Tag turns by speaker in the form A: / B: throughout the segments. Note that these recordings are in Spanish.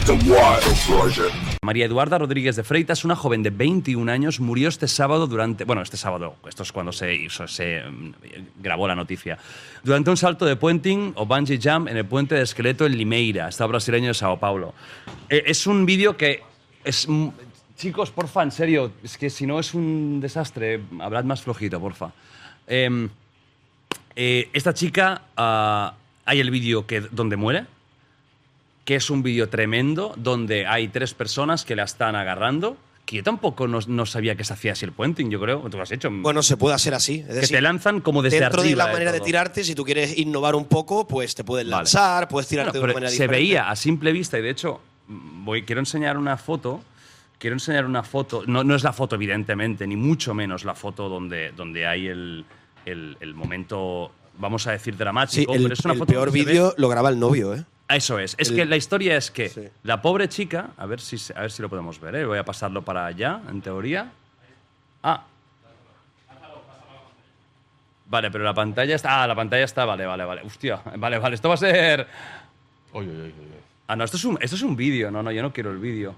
A: María Eduarda Rodríguez de Freitas, una joven de 21 años, murió este sábado durante... Bueno, este sábado, esto es cuando se grabó la noticia. Durante un salto de puenting o bungee jump en el puente de Esqueleto en Limeira, estado brasileño de Sao Paulo. Es un vídeo que es... Chicos, porfa, en serio, es que si no es un desastre, hablad más flojito, porfa. Esta chica, hay el vídeo donde muere, que es un vídeo tremendo, donde hay 3 personas que la están agarrando, que yo tampoco no sabía que se hacía así el puenting, yo creo. ¿Tú lo has hecho?
B: Bueno, se puede hacer así. Es decir,
A: te lanzan como desde
B: dentro
A: arriba.
B: Dentro de la manera de tirarte, si tú quieres innovar un poco, pues te puedes lanzar, puedes tirarte de una manera diferente.
A: Se veía a simple vista, y de hecho, quiero enseñar una foto. No es la foto, evidentemente, ni mucho menos la foto donde hay el momento, vamos a decir, dramático.
B: Sí,
A: pero es una
B: el
A: foto
B: peor vídeo lo graba el novio, ¿eh?
A: Eso es. Es que la historia es que la pobre chica, a ver si lo podemos ver, ¿eh? Voy a pasarlo para allá, en teoría. Vale, pero la pantalla está... la pantalla está... Vale. Hostia, vale. Esto va a ser... no, esto es un vídeo. No, yo no quiero el vídeo.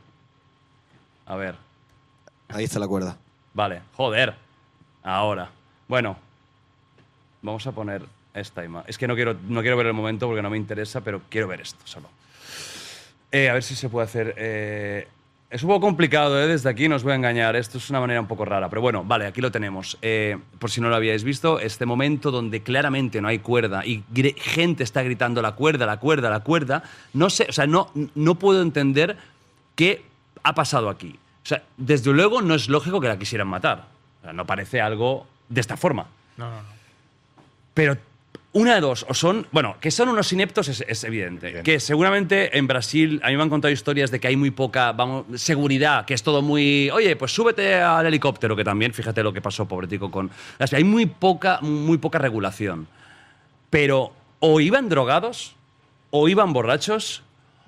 A: A ver.
B: Ahí está la cuerda.
A: Vale, joder. Ahora. Bueno. Vamos a poner esta imagen. Es que no quiero ver el momento porque no me interesa, pero quiero ver esto solo. A ver si se puede hacer... es un poco complicado, desde aquí no os voy a engañar. Esto es una manera un poco rara, pero bueno, vale, aquí lo tenemos. Por si no lo habíais visto, este momento donde claramente no hay cuerda y gente está gritando la cuerda. No sé, o sea, no puedo entender qué ha pasado aquí. O sea, desde luego no es lógico que la quisieran matar. O sea, no parece algo de esta forma.
C: No.
A: Pero una de dos, o son... Bueno, que son unos ineptos es evidente. Bien. Que seguramente en Brasil, a mí me han contado historias de que hay muy poca seguridad, que es todo muy... Oye, pues súbete al helicóptero, que también, fíjate lo que pasó, pobretico, con... Hay muy poca regulación. Pero o iban drogados, o iban borrachos...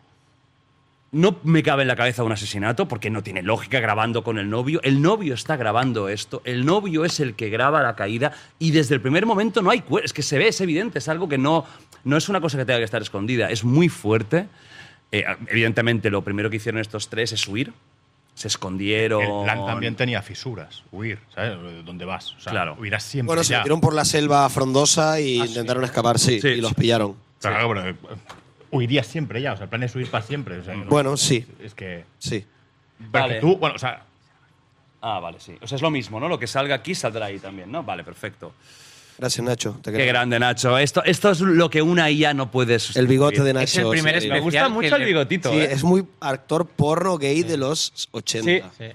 A: No me cabe en la cabeza un asesinato porque no tiene lógica grabando con el novio. El novio está grabando esto. El novio es el que graba la caída y desde el primer momento no hay... Es que se ve, es evidente. Es algo que no es una cosa que tenga que estar escondida. Es muy fuerte. Evidentemente, lo primero que hicieron estos 3 es huir. Se escondieron...
C: El plan también tenía fisuras. Huir, ¿sabes? ¿Dónde vas? O sea,
A: claro.
C: Huirás siempre.
B: Bueno, se metieron por la selva frondosa y intentaron escapar, y los pillaron.
C: Claro, pero... Huirías siempre ya, o sea, el plan es huir para siempre. O sea,
B: bueno, sí.
C: Es que...
B: Sí.
C: Pero
A: vale.
C: que tú, bueno, o sea...
A: vale, sí. O sea, es lo mismo, ¿no? Lo que salga aquí saldrá ahí también, ¿no? Vale, perfecto.
B: Gracias, Nacho.
A: Qué grande, Nacho. Esto es lo que una IA no puede sustituir.
B: El bigote de Nacho.
D: Es el primer especial.
A: Me gusta mucho el bigotito.
B: Sí, es muy actor porno gay de los 80.
A: Sí.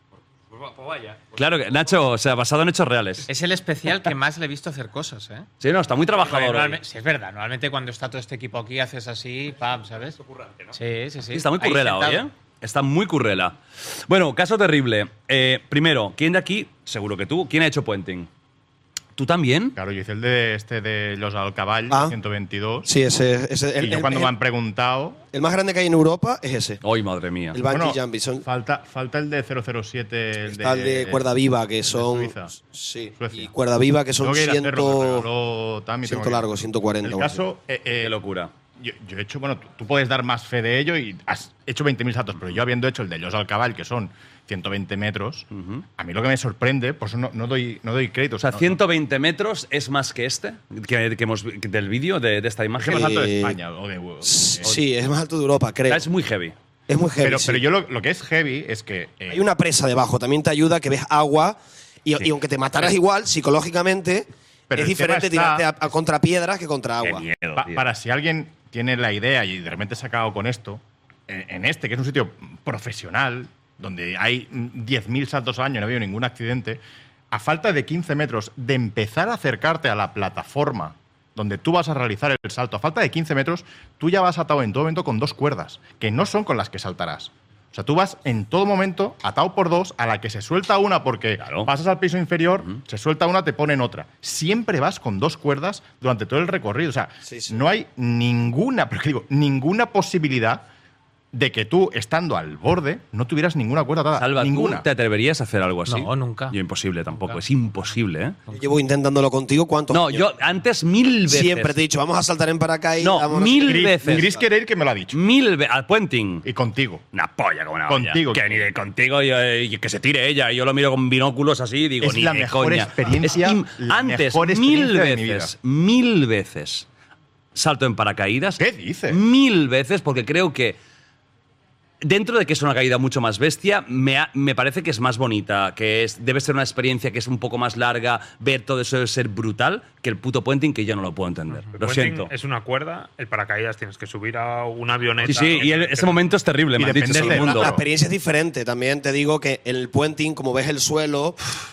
A: Claro que, Nacho, o sea, basado en hechos reales.
D: Es el especial que más le he visto hacer cosas, ¿eh?
A: Sí, no, está muy trabajador.
D: Sí, es verdad. Normalmente cuando está todo este equipo aquí haces así, pam, ¿sabes? Sí.
A: Sí, está muy currela hoy, ¿eh? Está muy currela. Bueno, caso terrible. Primero, ¿quién de aquí, seguro que tú, quién ha hecho puenting? ¿Tú también?
C: Claro, yo hice el de los Alcabal, 122.
B: Sí, ese
C: y yo cuando me han preguntado...
B: El más grande que hay en Europa es ese.
A: ¡Ay, madre mía!
B: El bungee jumping.
C: Falta el de 007.
B: Está el de cuerda viva, que son...
C: Suiza.
B: Sí.
C: Suecia.
B: Y cuerda viva, que son 100 largo, 140.
C: El caso...
A: qué locura.
C: Yo he hecho... Bueno, tú puedes dar más fe de ello y has hecho 20.000 saltos, pero yo habiendo hecho el de los Alcabal, que son 120 metros, a mí lo que me sorprende, por eso no doy crédito.
A: O sea, 120 metros es más que este, del vídeo, de esta imagen.
C: ¿Es más alto de España?
B: Sí, es más alto de Europa, creo.
A: Es muy heavy.
B: Es muy heavy,
C: Pero yo lo que es heavy es que...
B: hay una presa debajo, también te ayuda que ves agua y aunque te mataras igual, psicológicamente,
C: pero
B: es diferente tirarte a contra piedras que contra agua.
A: Qué miedo,
C: para si alguien tiene la idea y de repente se acaba con esto, en este, que es un sitio profesional, donde hay 10.000 saltos al año, no ha habido ningún accidente, a falta de 15 metros de empezar a acercarte a la plataforma donde tú vas a realizar el salto, a falta de 15 metros, tú ya vas atado en todo momento con 2 cuerdas, que no son con las que saltarás. O sea, tú vas en todo momento atado por 2, a la que se suelta una porque pasas al piso inferior, se suelta una, te ponen otra. Siempre vas con 2 cuerdas durante todo el recorrido. O sea, no hay ninguna posibilidad de que tú, estando al borde, no tuvieras ninguna cuerda atada.
A: Salva,
C: ninguna.
A: ¿tú te atreverías a hacer algo así?
D: No, nunca.
A: Yo imposible tampoco,
D: Nunca.
A: es imposible, ¿eh?
B: Yo llevo intentándolo contigo, ¿cuántos
A: No,
B: años?
A: yo antes 1000 veces.
B: Siempre te he dicho, vamos a saltar en paracaídas.
A: No,
B: vámonos.
A: 1000
C: Chris-
A: veces.
C: Chris quiere ir que me lo ha dicho.
A: 1000 veces. Al puenting.
C: Y contigo.
A: Una polla como una
C: Contigo.
A: olla. Que ni de contigo, y que se tire ella. Y yo lo miro con binóculos así y digo,
C: Es
A: ni
C: la
A: de
C: mejor
A: coña.
C: experiencia, la
A: Antes,
C: mejor
A: 1000
C: experiencia de mi
A: veces. 1000 veces. Salto en paracaídas.
C: ¿Qué dices?
A: 1000 veces, porque creo que dentro de que es una caída mucho más bestia, me parece que es más bonita, que debe ser una experiencia que es un poco más larga, ver todo eso debe ser brutal, que el puto puenting, que yo no lo puedo entender.
E: El
A: Lo
E: puenting
A: siento.
E: Es una cuerda, el paracaídas tienes que subir a una avioneta.
A: Sí, sí, y ese momento es terrible,
C: Y
A: me han dicho
C: dependes
A: todo el
C: de-
A: mundo.
B: La experiencia es diferente. También te digo que en el puenting, como ves el suelo,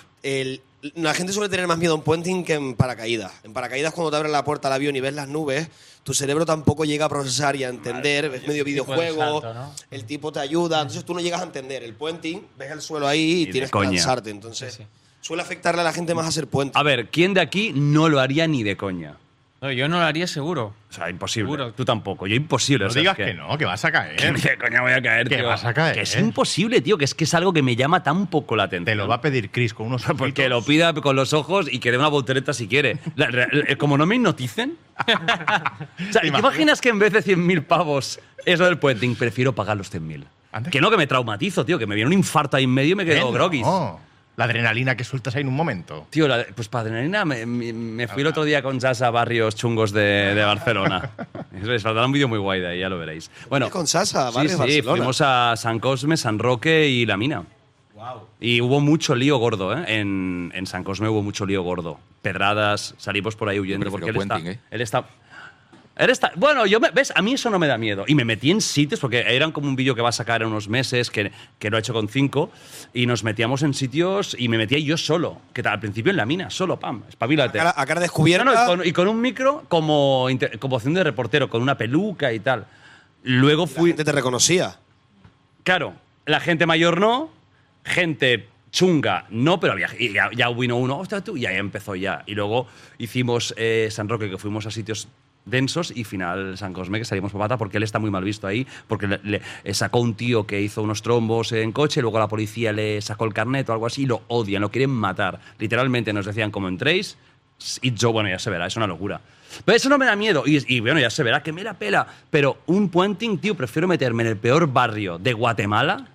B: la gente suele tener más miedo en puenting que en paracaídas. En paracaídas, cuando te abren la puerta al avión y ves las nubes, tu cerebro tampoco llega a procesar y a entender. Es medio videojuego,
D: salto, ¿no?
B: el tipo te ayuda. Entonces tú no llegas a entender. El puenting, ves el suelo ahí y
A: de
B: tienes que
A: coña.
B: lanzarte. Entonces
D: Sí, sí.
B: suele afectarle a la gente más hacer puenting.
A: A ver, ¿quién de aquí no lo haría ni de coña?
D: No, yo no lo haría seguro.
A: O sea, imposible.
D: Seguro.
A: Tú tampoco. Yo imposible.
C: No
A: o sea,
C: digas
A: es
C: que no, que vas a caer.
A: ¿Qué coña voy a caer,
C: Que
A: tío?
C: vas a caer,
A: Que es
C: ¿eh?
A: imposible, tío. Que es algo que me llama tan poco la atención.
C: Te lo va a pedir Chris con unos
A: Porque
C: ojitos.
A: lo pida con los ojos y que dé una voltereta si quiere. Como no me hipnoticen. O sea, ¿te imaginas que en vez de 100.000 pavos eso del puenting, prefiero pagar los 100.000?
C: Anda.
A: Que no, que me traumatizo, tío. Que me viene un infarto ahí en medio y me quedo groggy.
C: No, la adrenalina que sueltas ahí en un momento.
A: Tío, pues para adrenalina me fui el otro día con Sasa a barrios chungos de Barcelona. Les faltará un vídeo muy guay de ahí, ya lo veréis. Bueno,
B: Con Sasa,
A: sí,
B: ¿vale?
A: sí,
B: Barcelona.
A: fuimos a San Cosme, San Roque y La Mina. Y hubo mucho lío gordo, ¿eh? En San Cosme hubo mucho lío gordo. Pedradas, salimos por ahí huyendo.
F: Yo
A: Porque
F: prefiero
A: él está,
F: puenting, ¿eh?
A: él está. Bueno, ¿ves? A mí eso no me da miedo. Y me metí en sitios, porque eran como un vídeo que va a sacar en unos meses, que lo he hecho con 5, y nos metíamos en sitios y me metía yo solo. Que al principio en La Mina, solo, pam, espabilate.
B: A cara descubierta.
A: No, y con un micro como opción de reportero, con una peluca y tal. Luego
B: La
A: fui.
B: gente te reconocía.
A: Claro, la gente mayor no, gente chunga no, pero había, y ya vino uno, ostras tú, y ahí empezó ya. Y luego hicimos San Roque, que fuimos a sitios densos, y final San Cosme, que salimos por pata, porque él está muy mal visto ahí, porque le sacó un tío que hizo unos trombos en coche, luego la policía le sacó el carnet o algo así, y lo odian, lo quieren matar. Literalmente nos decían, como entréis, y yo, bueno, ya se verá, es una locura. Pero eso no me da miedo, y bueno, ya se verá, que me la pela. Pero un puenting, tío, prefiero meterme en el peor barrio de Guatemala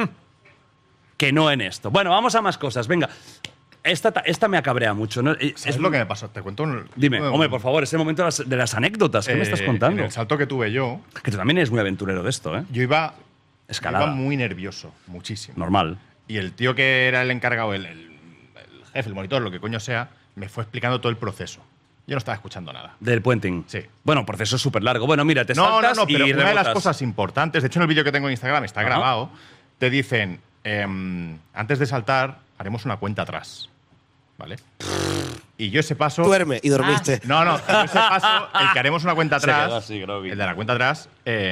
A: que no en esto. Bueno, vamos a más cosas, venga. Esta me acabrea mucho, ¿no?
C: Es lo que me pasó. Te cuento
A: Dime, hombre, por favor, es el momento de las anécdotas. ¿Qué me estás contando?
C: En el salto que tuve yo,
A: Que tú también eres muy aventurero de esto, ¿eh?
C: yo iba
A: Escalada.
C: muy nervioso, muchísimo.
A: Normal.
C: Y el tío que era el encargado, el jefe, el monitor, lo que coño sea, me fue explicando todo el proceso. Yo no estaba escuchando nada.
A: Del puenting.
C: Sí.
A: Bueno, proceso súper largo. Bueno, mira, te
C: No,
A: saltas
C: no, pero
A: y
C: una de las
A: rebotas.
C: cosas importantes, de hecho en el vídeo que tengo en Instagram está
A: Ajá.
C: grabado, te dicen, antes de saltar haremos una cuenta atrás, ¿vale? Y yo ese paso...
B: Duerme y dormiste.
C: No, yo ese paso, el que haremos una cuenta
A: Se quedó
C: atrás,
A: así, groggy.
C: el de la cuenta atrás,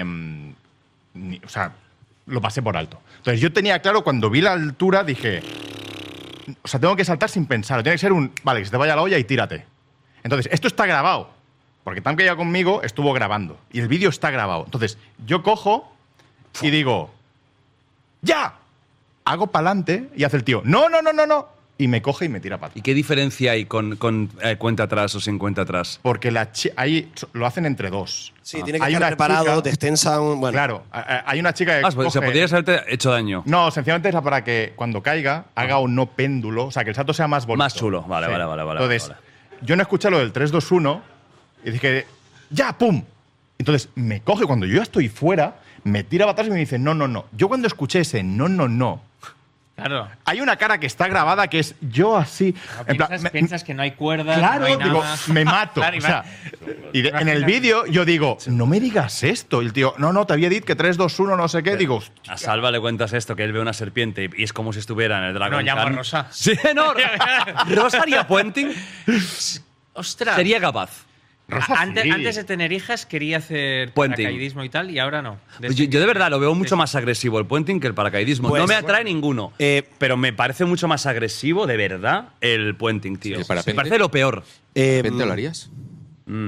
C: o sea, lo pasé por alto. Entonces yo tenía claro, cuando vi la altura, dije, o sea, tengo que saltar sin pensar, tiene que ser vale, que se te vaya la olla y tírate. Entonces, esto está grabado, porque Tam, que iba conmigo, estuvo grabando, y el vídeo está grabado. Entonces, yo cojo y digo, ¡ya! Hago pa'lante y hace el tío, ¡no! Y me coge y me tira para atrás.
A: ¿Y qué diferencia hay con cuenta atrás o sin cuenta atrás?
C: Porque ahí lo hacen entre dos.
B: Sí, tiene que
C: Hay
B: estar
C: una
B: preparado,
C: chica-
B: te extensan. Bueno,
C: Claro, hay una chica que
A: Pues se
C: coge-
A: podría haberte hecho daño.
C: No, sencillamente es para que cuando caiga haga un no péndulo, o sea, que el salto sea más bonito.
A: Más chulo. Vale.
C: Entonces,
A: vale.
C: yo no escuché lo del 3-2-1 y dije, ¡ya, pum! Entonces, me coge cuando yo ya estoy fuera, me tira para atrás y me dice, no. Yo cuando escuché ese no,
D: Claro.
C: hay una cara que está grabada que es yo así. en plan,
D: Piensas que no hay cuerdas,
C: Claro,
D: no hay
C: digo,
D: nada.
C: me mato.
D: Claro,
C: o sea, en el vídeo yo digo, no me digas esto. Y el tío, no, te había dicho que 3-2-1 no sé qué. Digo,
A: A Salva le cuentas esto, que él ve una serpiente y es como si estuviera en el Dragon
D: No, llamo a
A: Khan.
D: Rosa.
A: Sí, no. ¿Rosa haría puenting?
D: ¡Ostras!
A: Sería capaz.
C: Rosa,
D: antes,
C: sí.
D: antes de tener hijas quería hacer
A: Puenting.
D: paracaidismo y tal, y ahora no.
A: Pues yo de verdad lo veo mucho más agresivo el puenting que el paracaidismo.
B: Pues,
A: no me atrae ninguno.
B: eh,
A: pero me parece mucho más agresivo, de verdad, el puenting, tío.
F: ¿El parapente?
A: Me parece lo peor.
F: ¿De repente lo harías?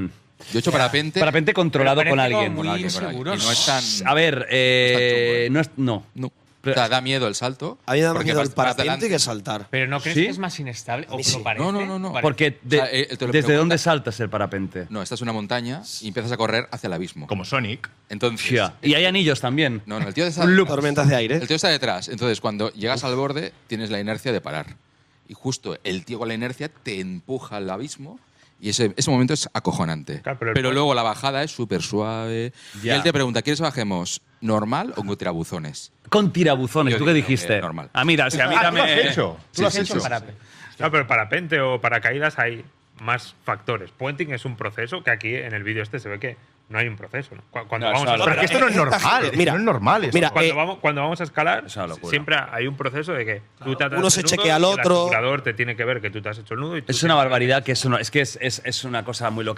F: Yo he hecho parapente.
A: Parapente controlado
D: Pero
A: con
D: parece
A: alguien.
D: como
F: con
D: muy
F: alguien, con alguien.
D: inseguro,
F: Y no es tan.
A: A ver, no es. No.
F: No.
A: Pero-
F: O sea, da miedo el salto.
B: A mí me da más
F: porque
B: miedo el
F: vas
B: parapente
F: delante.
B: que saltar.
D: Pero ¿no crees
A: ¿Sí?
D: que es más inestable? ¿O
B: mí
D: que lo
B: sí.
D: parece?
F: No.
D: Parece.
A: Porque
F: O sea, te lo
A: ¿desde
F: preguntas-
A: dónde saltas el parapente?
F: No, esta es una montaña y empiezas a correr hacia el abismo.
C: Como Sonic.
F: Entonces.
A: Hostia. Y hay anillos también.
F: No, el tío está.
B: Tormentas de aire.
F: El tío está detrás. Entonces, cuando llegas al borde, tienes la inercia de parar. Y justo el tío con la inercia te empuja al abismo. Y ese momento es acojonante.
E: Claro, pero
F: pero
E: el-
F: luego la bajada es súper suave.
A: Ya.
F: Y él te pregunta, ¿quieres que bajemos normal o con tirabuzones?
A: Con tirabuzones.
F: Yo
A: ¿Tú qué
F: digo,
A: dijiste?
F: normal.
A: Ah, mira, si a mí
C: ¿Tú lo
A: también.
C: has hecho? ¿Tú lo has
F: Sí,
C: hecho?
D: Parapente.
E: No, pero parapente o paracaídas hay más factores. Puenting es un proceso que aquí en el vídeo este se ve que no hay un proceso. ¿no? Cuando
A: No,
E: vamos
A: eso
E: a
A: no,
C: Pero es que esto no es normal.
B: Mira,
C: no es normal. esto.
B: mira,
E: cuando vamos a escalar,
A: Es una locura.
E: siempre hay un proceso de que tú te haces
B: uno se
E: el nudo
B: chequea al
E: y
B: otro.
E: El asegurador te tiene que ver que tú te has hecho el nudo. Y tú
A: Es una
E: tienes que-
A: barbaridad que eso no. Es que es una cosa muy loca.